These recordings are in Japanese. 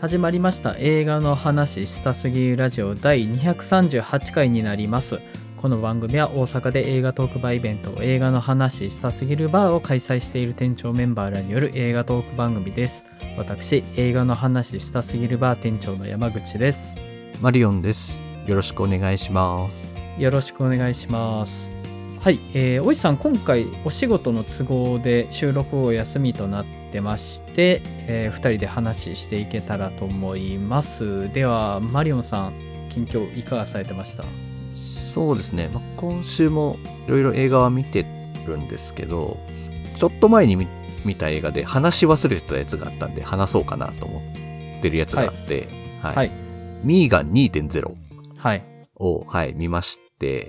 始まりました映画の話したすぎるラジオ第238回になります。この番組は大阪で映画トークバーイベント映画の話したすぎるバーを開催している店長メンバーらによる映画トーク番組です。私、映画の話したすぎるバー店長の山口です。 マリオンです。よろしくお願いします。 よろしくお願いします。はい、おじさん、今回お仕事の都合で収録を休みとなってまして、2人で話していけたらと思います。ではマリオンさん、近況いかがされてました？ そうですね、今週もいろいろ映画は見てるんですけど、ちょっと前に見た映画で話し忘れてたやつがあったんで話そうかなと思ってるやつがあって、はいはい、ミーガン 2.0 を、見まして、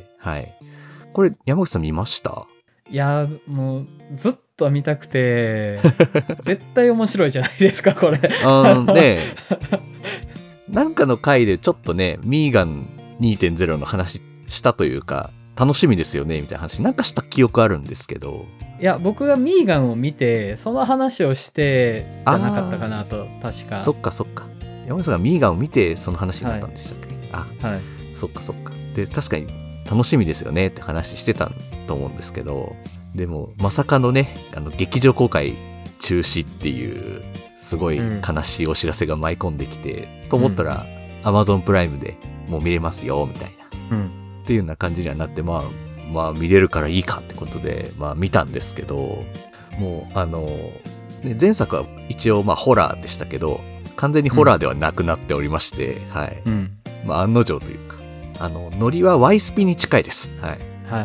はい、これ山口さん見ました？ いやもうずっと見たくて絶対面白いじゃないですかこれねなんかの回でちょっとねミーガン 2.0 の話したというか、楽しみですよねみたいな話なんかした記憶あるんですけど、 いや僕がミーガンを見てその話をしてじゃなかったかなと。確かそっか山口さんがミーガンを見てその話になったんでしたっけ？ はい、 そっかで確かに楽しみですよねって話してたと思うんですけど、でもまさかのね劇場公開中止っていうすごい悲しいお知らせが舞い込んできて、と思ったら Amazon プライムでもう見れますよみたいな、っていうような感じにはなって、まあ見れるからいいかってことで見たんですけど、もうね、前作は一応ホラーでしたけど完全にホラーではなくなっておりまして、はい、案の定というかノリはワイスピに近いです。はい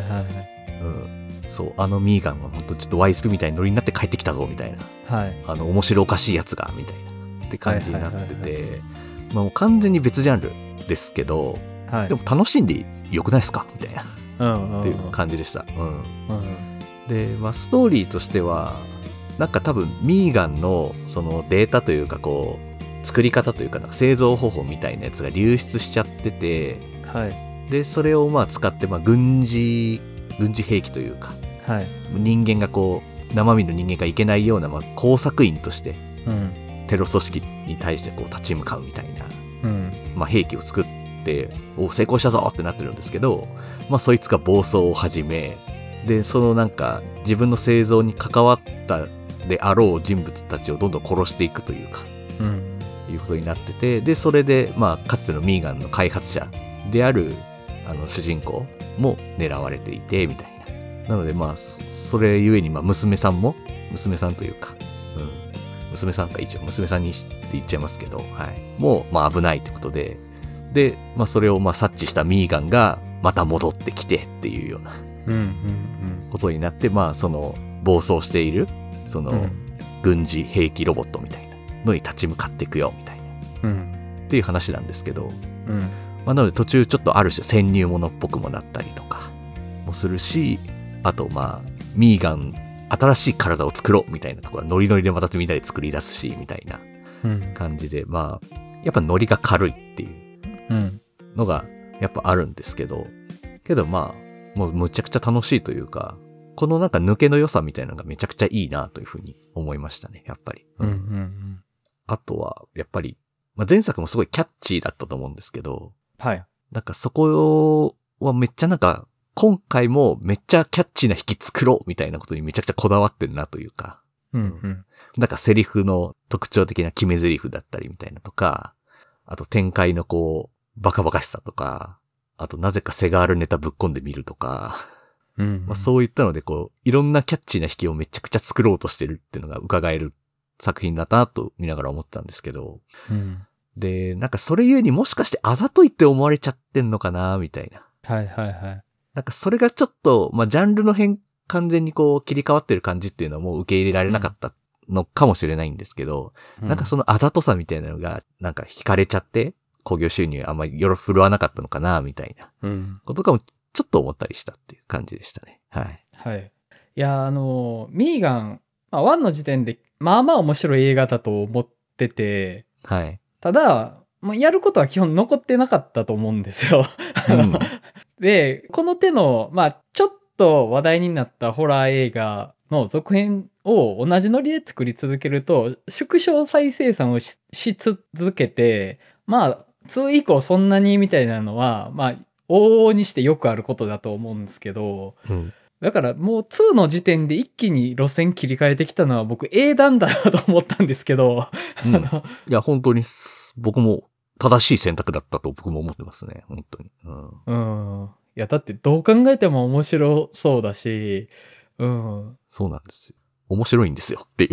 そう、ミーガンは本当ちょっとワイスピみたいにノリになって帰ってきたぞみたいな、面白おかしいやつがみたいなって感じになってて、もう完全に別ジャンルですけど、でも楽しんでよくないですかみたいな、っていう感じでした。で、ストーリーとしてはなんか多分ミーガンのそのデータというかこう作り方というか、なんか製造方法みたいなやつが流出しちゃってて、でそれを使って軍事兵器というか、人間がこう生身の人間がいけないような工作員として、テロ組織に対してこう立ち向かうみたいな、兵器を作って成功したぞってなってるんですけど、そいつが暴走を始め、でそのなんか自分の製造に関わったであろう人物たちをどんどん殺していくというか、いうことになってて、でそれでかつてのミーガンの開発者である主人公も狙われていてみたいな。なのでそれゆえに娘さんというか、娘さんか一応娘さんにって言っちゃいますけど、もう危ないってことで、それを察知したミーガンがまた戻ってきてっていうようなことになって、その暴走しているその軍事兵器ロボットみたいなのに立ち向かっていくよみたいな、っていう話なんですけど、なので途中ちょっとある種潜入者っぽくもなったりとかもするし、あとミーガン新しい体を作ろうみたいなところはノリノリでまたみんなで作り出すしみたいな感じで、やっぱノリが軽いっていうのがやっぱあるんですけど、もうむちゃくちゃ楽しいというか、このなんか抜けの良さみたいなのがめちゃくちゃいいなというふうに思いましたね、やっぱり。あとはやっぱり、前作もすごいキャッチーだったと思うんですけど、なんかそこはめっちゃなんか今回もめっちゃキャッチーな引き作ろうみたいなことにめちゃくちゃこだわってるなというか、なんかセリフの特徴的な決め台詞だったりみたいなとか、あと展開のこうバカバカしさとか、あとなぜかセガールネタぶっ込んでみるとか、そういったのでこういろんなキャッチーな引きをめちゃくちゃ作ろうとしてるっていうのが伺える作品だなと見ながら思ってたんですけど、でなんかそれゆえにもしかしてあざといって思われちゃってんのかなみたいな、なんかそれがちょっとジャンルの完全にこう切り替わってる感じっていうのはもう受け入れられなかったのかもしれないんですけど、なんかそのあざとさみたいなのがなんか惹かれちゃって興行収入あんまり振るわなかったのかなみたいなことかもちょっと思ったりしたっていう感じでしたね。 いやミーガン、1の時点で面白い映画だと思ってて、ただやることは基本残ってなかったと思うんですよ。でこの手のちょっと話題になったホラー映画の続編を同じノリで作り続けると縮小再生産を し続けて、まあ2以降そんなにみたいなのはまあ往々にしてよくあることだと思うんですけど、だからもう2の時点で一気に路線切り替えてきたのは僕英断だなと思ったんですけど、 いや本当に僕も正しい選択だったと僕も思ってますね、本当に。 いやだってどう考えても面白そうだし、 そうなんですよ。面白いんですよっていう。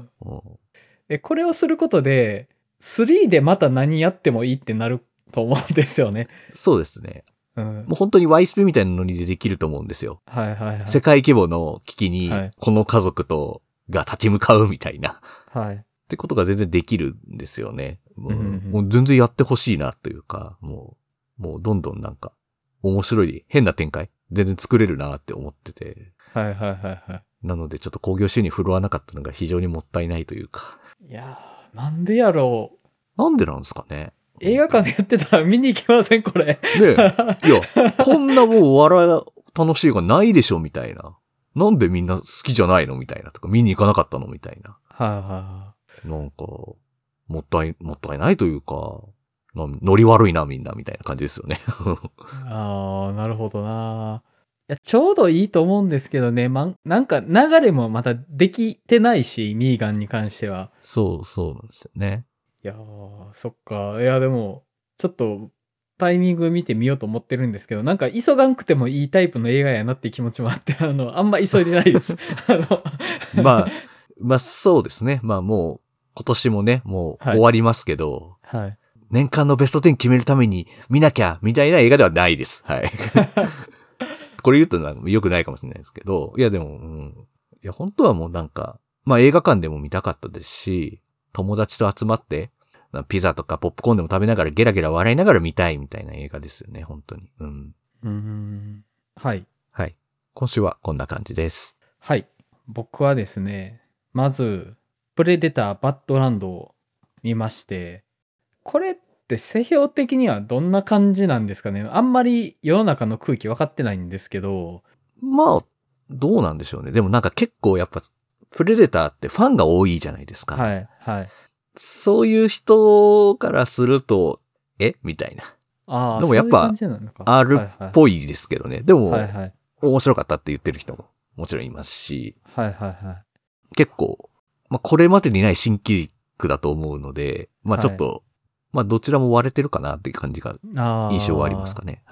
これをすることで3でまた何やってもいいってなると思うんですよね。 そうですね。もう本当にワイスピみたいなのにできると思うんですよ。世界規模の危機にこの家族が立ち向かうみたいな。ってことが全然できるんですよね。もう全然やってほしいなというか、もうどんどんなんか面白い変な展開全然作れるなって思ってて。なのでちょっと興行収入振るわなかったのが非常にもったいないというか。 いやー、なんでやろう。 なんでなんですかね。 映画館でやってたら見に行きませんこれ。ねえ。いや、こんなもう楽しい映画ないでしょみたいな。なんでみんな好きじゃないのみたいなとか、見に行かなかったのみたいな。なんか、もったいないというか、ノリ悪いなみんなみたいな感じですよね。 なるほどな。いや、ちょうどいいと思うんですけどね、なんか流れもまたできてないし、ミーガンに関しては。 そうなんですよね。 いやー、そっか。いや、でも、ちょっと、タイミング見てみようと思ってるんですけど、なんか急がんくてもいいタイプの映画やなっていう気持ちもあって、あんま急いでないです。 まあ、そうですね。まあもう、今年もね、もう終わりますけど、年間のベスト10決めるために見なきゃ、みたいな映画ではないです。はい。これ言うと良くないかもしれないですけど、いやでも、いや本当はもうなんか、まあ映画館でも見たかったですし、友達と集まって、ピザとかポップコーンでも食べながらゲラゲラ笑いながら見たいみたいな映画ですよね、本当に。はい。今週はこんな感じです。 はい。僕はですね、まず、プレデターバッドランドを見まして、これって世評的にはどんな感じなんですかね。あんまり世の中の空気分かってないんですけど。 まあ、どうなんでしょうね。でもなんか結構やっぱ、プレデターってファンが多いじゃないですか。そういう人からすると、みたいな。でもやっぱ、R っぽいですけどね。でも、面白かったって言ってる人ももちろんいますし。結構、まあこれまでにない新規区だと思うので、まあちょっと、まあどちらも割れてるかなっていう感じが、印象はありますかね。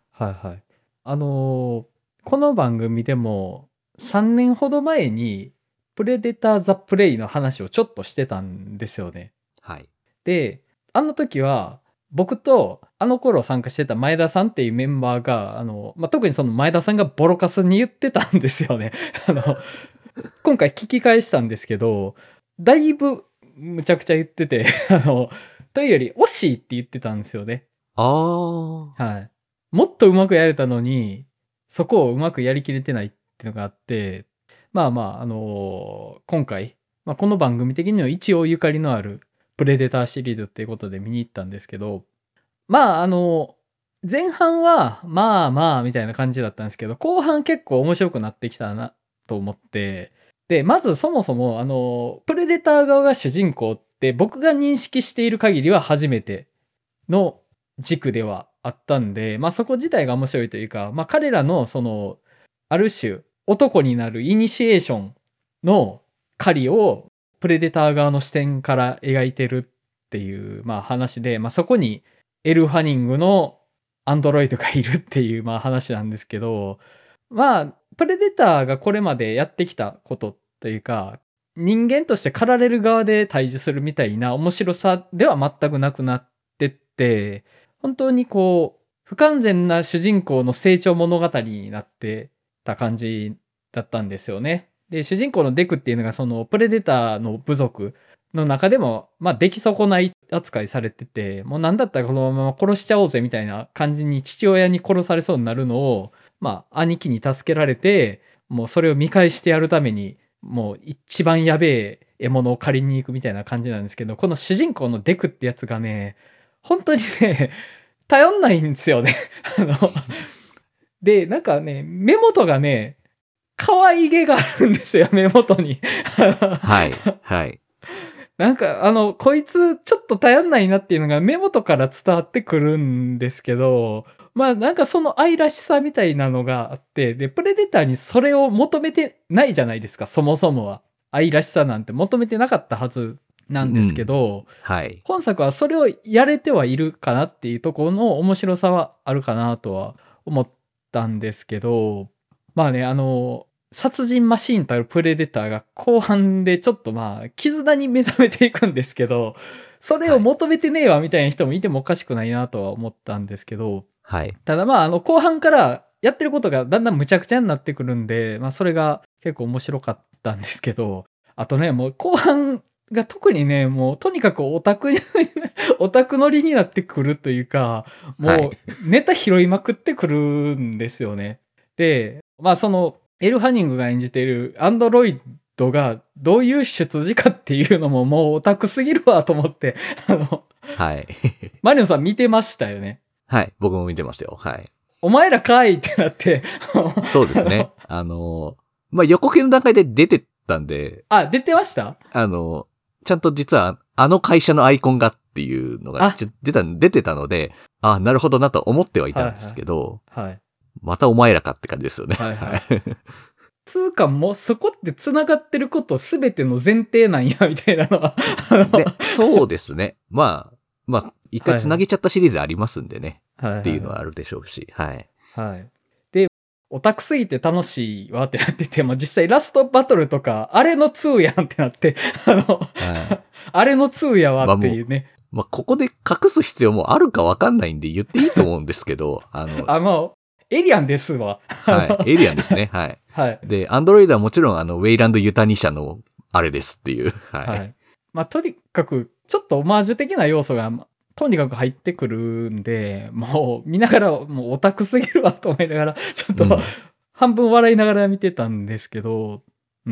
この番組でも3年ほど前にプレデター・ザ・プレイの話をちょっとしてたんですよね。で、あの時は僕とあの頃参加してた前田さんっていうメンバーが、特にその前田さんがボロカスに言ってたんですよね。今回聞き返したんですけど、だいぶむちゃくちゃ言ってて、というより惜しいって言ってたんですよね。もっとうまくやれたのに、そこをうまくやりきれてないっていうのがあって、今回、この番組的には一応ゆかりのあるプレデターシリーズっていうことで見に行ったんですけど、前半はまあみたいな感じだったんですけど、後半結構面白くなってきたなと思って、でまずそもそもプレデター側が主人公って僕が認識している限りは初めての軸ではあったんで、そこ自体が面白いというか、彼らのそのある種男になるイニシエーションの狩りをプレデター側の視点から描いてるっていう話で、そこにエル・ファニングのアンドロイドがいるっていう話なんですけど、プレデターがこれまでやってきたことというか、人間として狩られる側で対峙するみたいな面白さでは全くなくなってって、本当にこう不完全な主人公の成長物語になってた感じだったんですよね。で主人公のデクっていうのがそのプレデターの部族の中でも出来損ない扱いされてて、もう何だったらこのまま殺しちゃおうぜみたいな感じに父親に殺されそうになるのを兄貴に助けられて、もうそれを見返してやるためにもう一番やべえ獲物を借りに行くみたいな感じなんですけど、この主人公のデクってやつがね、本当にね頼んないんですよね。 で、なんかね、目元がね、可愛げがあるんですよ、目元に。 はい。はい。 なんか、こいつちょっと頼んないなっていうのが目元から伝わってくるんですけど、まあなんかその愛らしさみたいなのがあって、で、プレデターにそれを求めてないじゃないですか、そもそもは。愛らしさなんて求めてなかったはずなんですけど、 はい。 本作はそれをやれてはいるかなっていうところの面白さはあるかなとは思ったんですけど、まあね、殺人マシーンたるプレデターが後半でちょっとまあ、絆に目覚めていくんですけど、それを求めてねえわみたいな人もいてもおかしくないなとは思ったんですけど、 はい。 ただまあ、後半からやってることがだんだん無茶苦茶になってくるんで、まあ、それが結構面白かったんですけど、あとね、もう後半が特にね、もうとにかくオタク乗りになってくるというか、もうネタ拾いまくってくるんですよね。で、まあその、エル・ハニングが演じているアンドロイドがどういう出自かっていうのももうオタクすぎるわと思って、 はい。 マリオンさん見てましたよね。 はい。僕も見てましたよ。はい。 お前らかいってなってそうですね。まあ、予告編の段階で出てたんで。 あ、出てました？ ちゃんと実は、会社のアイコンがっていうのが出てたので、あ、なるほどなと思ってはいたんですけど、 はい。 またお前らかって感じですよね。 はいはい。つうかもうそこって繋がってることすべての前提なんや、みたいなのはで、そうですね。まあ、一回繋げちゃったシリーズありますんでね。 はい、 っていうのはあるでしょうし、はい。 はい。で、オタクすぎて楽しいわってなってて、も実際ラストバトルとか、あれの2やんってなって、あれの2やわっていうね。 まあ、ここで隠す必要もあるかわかんないんで言っていいと思うんですけど、 エイリアンですわ。 はい。エイリアンですね。はい。 はい。 で、アンドロイドはもちろんウェイランド・ユタニ社のあれですっていう。はい。はい、 まあ、とにかく、ちょっとオマージュ的な要素が、とにかく入ってくるんで、もう見ながら、もうオタクすぎるわと思いながら、ちょっと、半分笑いながら見てたんですけど、うん。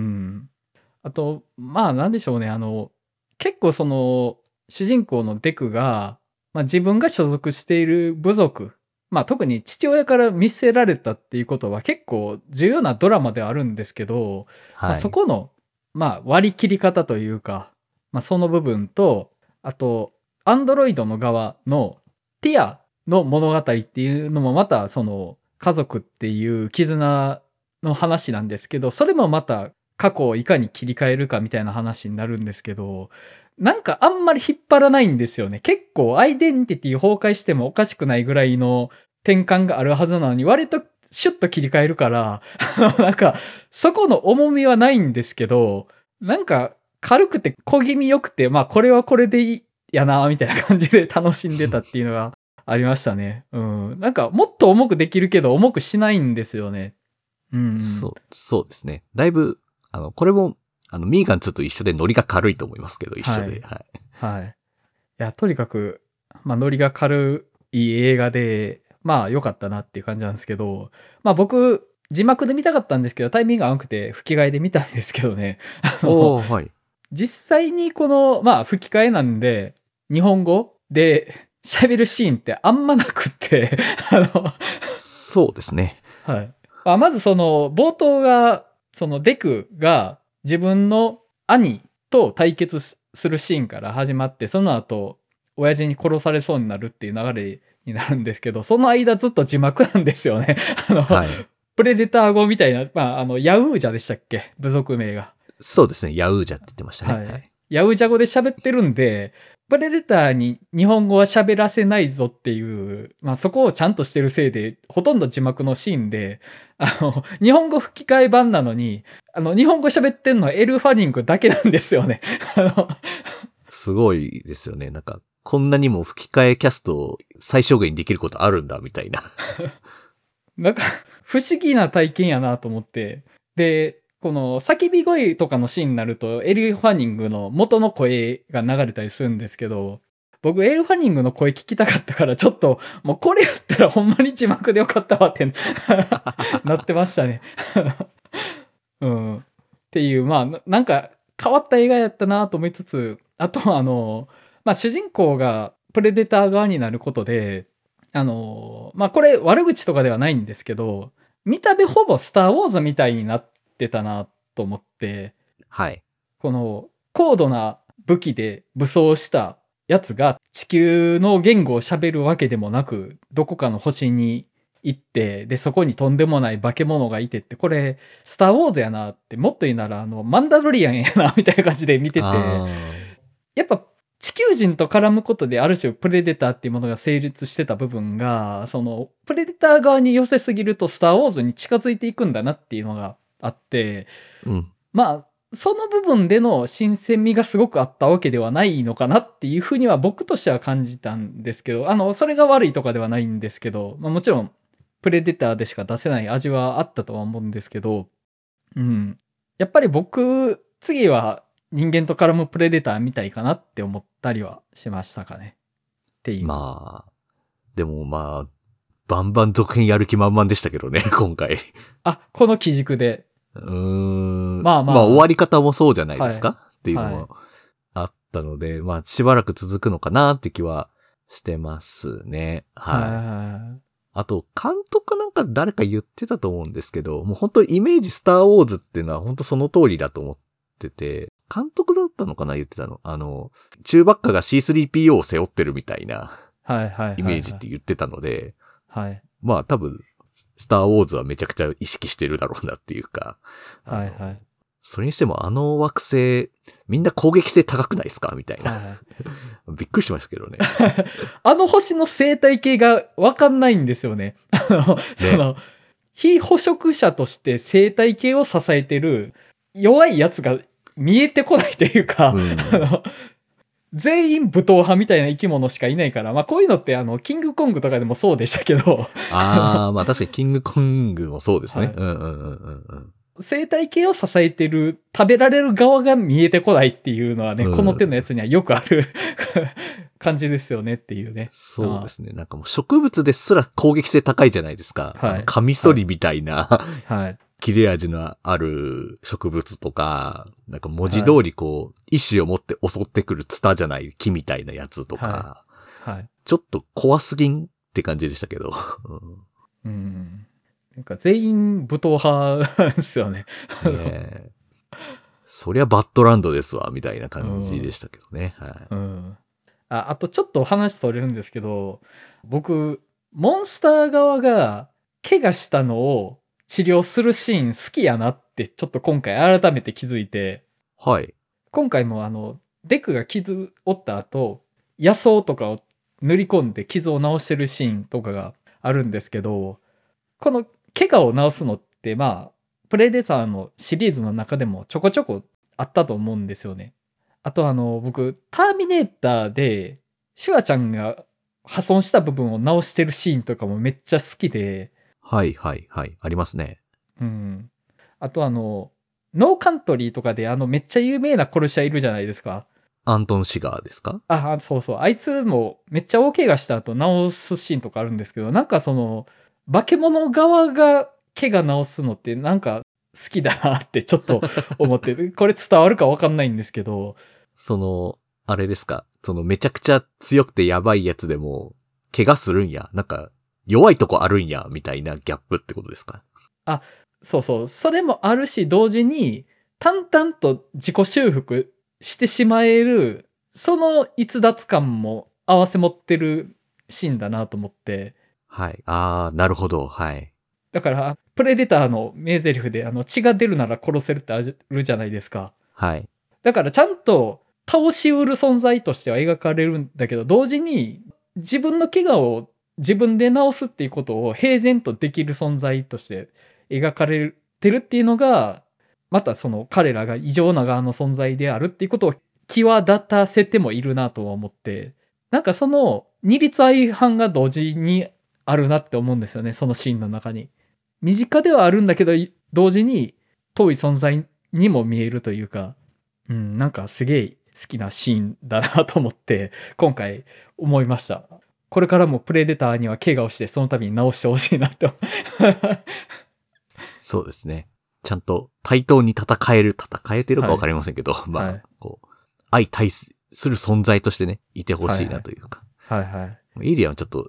あと、まあなんでしょうね、結構その、主人公のデクが、まあ自分が所属している部族、まあ特に父親から見せられたっていうことは結構重要なドラマではあるんですけど、まあそこの、まあ割り切り方というか、まあその部分と、あと、アンドロイドの側のティアの物語っていうのもまたその家族っていう絆の話なんですけど、それもまた過去をいかに切り替えるかみたいな話になるんですけど、なんかあんまり引っ張らないんですよね。結構アイデンティティ崩壊してもおかしくないぐらいの転換があるはずなのに、割とシュッと切り替えるから、なんかそこの重みはないんですけど、なんか軽くて小気味良くて、まあこれはこれでいいやな、みたいな感じで楽しんでたっていうのがありましたね。うん。なんかもっと重くできるけど重くしないんですよね。うん、 そうですね。だいぶ、これも、ミーガン2と一緒でノリが軽いと思いますけど、一緒で。はい。 はい。いや、とにかく、まあ、ノリが軽い映画で、まあ、良かったなっていう感じなんですけど、まあ、僕、字幕で見たかったんですけど、タイミング合わなくて吹き替えで見たんですけどね。 はい。 実際にこの、まあ、吹き替えなんで、日本語で喋るシーンってあんまなくってそうですね。 はい。まずその、冒頭が、そのデクが自分の兄と対決するシーンから始まって、その後、親父に殺されそうになるっていう流れになるんですけど、その間ずっと字幕なんですよね。はい、プレデター語みたいな、まあ、ヤウージャでしたっけ？部族名が。 そうですね。ヤウージャって言ってましたね。 はい。ヤウジャ語で喋ってるんで、プレデターに日本語は喋らせないぞっていう、まあそこをちゃんとしてるせいで、ほとんど字幕のシーンで、日本語吹き替え版なのに、日本語喋ってんのはエル・ファニングだけなんですよね。 すごいですよね。なんか、こんなにも吹き替えキャストを最小限にできることあるんだ、みたいな。 なんか、不思議な体験やなと思って。で、この叫び声とかのシーンになると、エル・ファニングの元の声が流れたりするんですけど、僕、エル・ファニングの声聞きたかったから、ちょっと、もうこれやったらほんまに字幕でよかったわってなってましたね。うん。っていう、まあ、なんか変わった映画やったなと思いつつ、あとはまあ主人公がプレデター側になることで、 まあこれ悪口とかではないんですけど、見た目ほぼスター・ウォーズみたいになってたなと思って、 はい。 この高度な武器で武装したやつが地球の言語を喋るわけでもなく、どこかの星に行って、で、そこにとんでもない化け物がいてって、これ、スター・ウォーズやなって、もっと言うなら、マンダロリアンやな、みたいな感じで見てて、やっぱ、地球人と絡むことである種プレデターっていうものが成立してた部分が、そのプレデター側に寄せすぎるとスター・ウォーズに近づいていくんだなっていうのがあって、まあその部分での新鮮味がすごくあったわけではないのかなっていうふうには僕としては感じたんですけど、それが悪いとかではないんですけど、まあ、もちろんプレデターでしか出せない味はあったとは思うんですけど、やっぱり僕次は人間と絡むプレデターみたいかなって思ったりはしましたかね。っていう。 まあ、でもまあ、バンバン続編やる気満々でしたけどね、今回。 この基軸で。まあ終わり方もそうじゃないですか、っていうのもあったので、まあしばらく続くのかなって気はしてますね。はい。あと、監督なんか誰か言ってたと思うんですけど、もう本当イメージスターウォーズっていうのは本当その通りだと思ってて、監督だったのかな言ってたの。チューバッカが C3PO を背負ってるみたいなイメージって言ってたので、まあ多分、スターウォーズはめちゃくちゃ意識してるだろうなっていうか、それにしても惑星、みんな攻撃性高くないですかみたいな、びっくりしましたけどね。 星の生態系がわかんないんですよね。非捕食者として生態系を支えてる弱いやつが見えてこないというか、全員武闘派みたいな生き物しかいないから、まあこういうのってキングコングとかでもそうでしたけど。 まあ確かにキングコングもそうですね。 生態系を支えてる、食べられる側が見えてこないっていうのはね、この手のやつにはよくある感じですよねっていうね。 そうですね。なんかもう植物ですら攻撃性高いじゃないですか。カミソリみたいな、切れ味のある植物とか、なんか文字通りこう、意志を持って襲ってくるツタじゃない木みたいなやつとか、ちょっと怖すぎんって感じでしたけど。 なんか全員武闘派なんですよね。 そりゃバッドランドですわ、みたいな感じでしたけどね。 あとちょっと話それるんですけど、僕、モンスター側が怪我したのを治療するシーン好きやなってちょっと今回改めて気づいて、今回もデクが傷負った後、野草とかを塗り込んで傷を治してるシーンとかがあるんですけど、この怪我を治すのってまあプレデターのシリーズの中でもちょこちょこあったと思うんですよね。あと僕ターミネーターでシュワちゃんが破損した部分を直してるシーンとかもめっちゃ好きで、 ありますね。 あとノーカントリーとかでめっちゃ有名な殺し屋いるじゃないですか。 アントン・シガーですか？ そうそう。あいつもめっちゃ大怪我した後治すシーンとかあるんですけど、なんか化け物側が怪我治すのってなんか好きだなってちょっと思ってる。これ伝わるかわかんないんですけど。 あれですか？めちゃくちゃ強くてやばいやつでも、怪我するんや。なんか、弱いとこあるんや、みたいなギャップってことですか？ そうそう。それもあるし、同時に、淡々と自己修復してしまえる、その逸脱感も合わせ持ってるシーンだなと思って。 なるほど。 だから、プレデターの名台詞で、血が出るなら殺せるってあるじゃないですか。だからちゃんと倒しうる存在としては描かれるんだけど、同時に自分の怪我を自分で治すっていうことを平然とできる存在として描かれてるっていうのが、また彼らが異常な側の存在であるっていうことを際立たせてもいるなとは思って、なんか二律相反が同時にあるなって思うんですよね、そのシーンの中に。身近ではあるんだけど、同時に遠い存在にも見えるというか、なんかすげえ好きなシーンだなと思って、今回思いました。これからもプレデターには怪我をして、その度に直してほしいなと。 そうですね。ちゃんと対等に戦えてるかわかりませんけど、相対する存在としてね、いてほしいなというか。 エイリアンはちょっと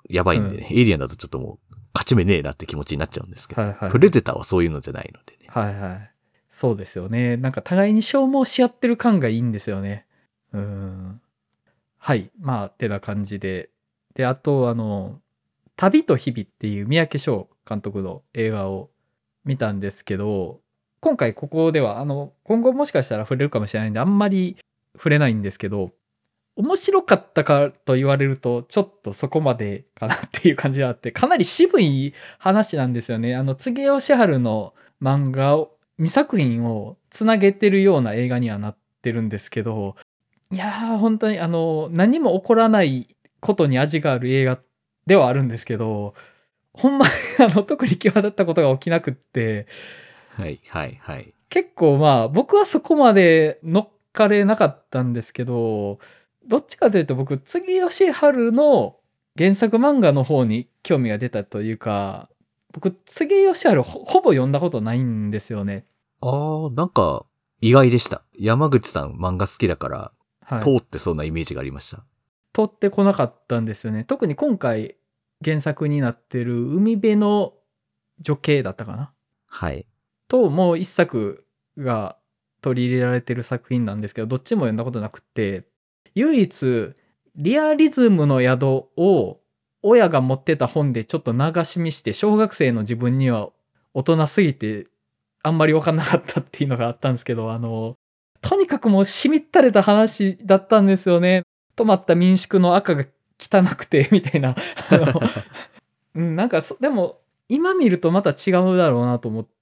やばいんでね、エイリアンだとちょっともう勝ち目ねえなって気持ちになっちゃうんですけど、プレデターはそういうのじゃないのでね。 はいはい。そうですよね。なんか互いに消耗し合ってる感がいいんですよね。はい。まあ、てな感じで。で、あと、旅と日々っていう三宅翔監督の映画を見たんですけど、今回ここでは、今後もしかしたら触れるかもしれないんで、あんまり触れないんですけど、面白かったかと言われると、ちょっとそこまでかなっていう感じがあって、かなり渋い話なんですよね。柘植義治の漫画を、2作品をつなげてるような映画にはなってるんですけど、いやー、本当に何も起こらないことに味がある映画ではあるんですけど、ほんまに特に際立ったことが起きなくって、 はいはいはい。 結構まあ僕はそこまで乗っかれなかったんですけど、どっちかというと僕、柘義治の原作漫画の方に興味が出たというか、僕、柘義治ほぼ読んだことないんですよね。 なんか意外でした。山口さん漫画好きだから、 はい、 通ってそうなイメージがありました。 通ってこなかったんですよね。特に今回原作になってる海辺の女系だったかな。 はい。 と、もう一作が取り入れられてる作品なんですけど、どっちも読んだことなくて、唯一、リアリズムの宿を親が持ってた本でちょっと流し見して、小学生の自分には大人すぎてあんまり分かんなかったっていうのがあったんですけど、とにかくもうしみったれた話だったんですよね。泊まった民宿の赤が汚くてみたいな。なんかでも今見るとまた違うだろうなと思って、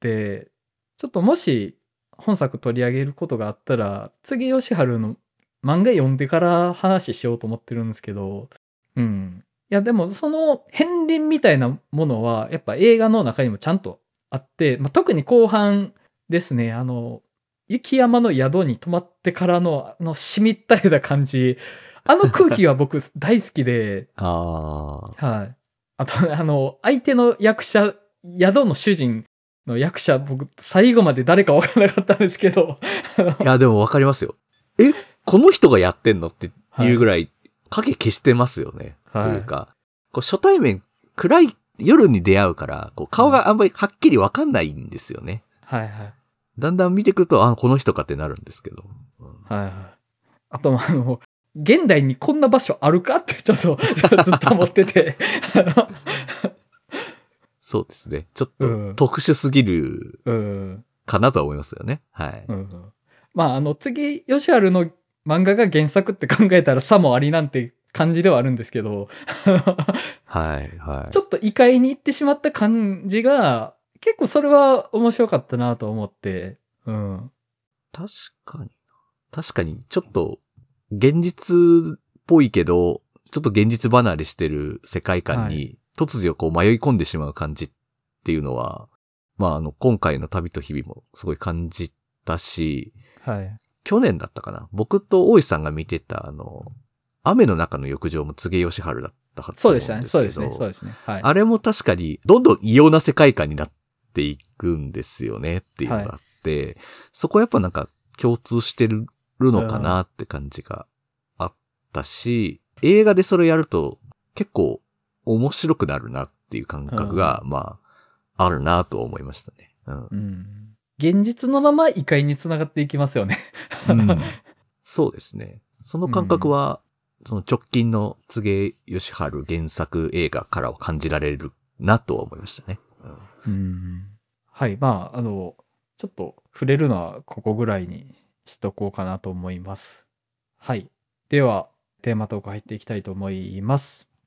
ちょっともし本作取り上げることがあったら、柘植義治の漫画読んでから話しようと思ってるんですけど、いやでもその片鱗みたいなものはやっぱ映画の中にもちゃんとあって、特に後半ですね、雪山の宿に泊まってからのしみったれた感じ、空気は僕大好きで、はい。あと、相手の役者、宿の主人の役者、僕、最後まで誰か分からなかったんですけど。 いや、でも分かりますよ。この人がやってんのっていうぐらい、影消してますよね。はい、というか、初対面、暗い夜に出会うから、顔があんまりはっきり分かんないんですよね。 はいはい。 だんだん見てくると、この人かってなるんですけど。 はいはい。あと、現代にこんな場所あるかってちょっとずっと思ってて。 そうですね。ちょっと特殊すぎるかなとは思いますよね。はい。 まあ、柘植義治の漫画が原作って考えたらさもありなんて感じではあるんですけど、 はいはい。 ちょっと異界に行ってしまった感じが、結構それは面白かったなと思って、 確かに、ちょっと現実っぽいけど、ちょっと現実離れしてる世界観に突如迷い込んでしまう感じっていうのは、今回の旅と日々もすごい感じたし、 はい。 去年だったかな。僕と大石さんが見てた雨の中の浴場も柘植義治だったはずと思うんですけど。 そうですね。はい。 あれも確かにどんどん異様な世界観になっていくんですよねっていうのがあって、そこやっぱなんか共通してるのかなって感じがあったし、映画でそれやると結構面白くなるなっていう感覚が、あるなと思いましたね。 現実のまま異界につながっていきますよね。 そうですね。その感覚は、その直近の柘植義治原作映画からは感じられるなとは思いましたね。 はい。ちょっと触れるのはここぐらいにしとこうかなと思います。はい。では、テーマトーク入っていきたいと思います。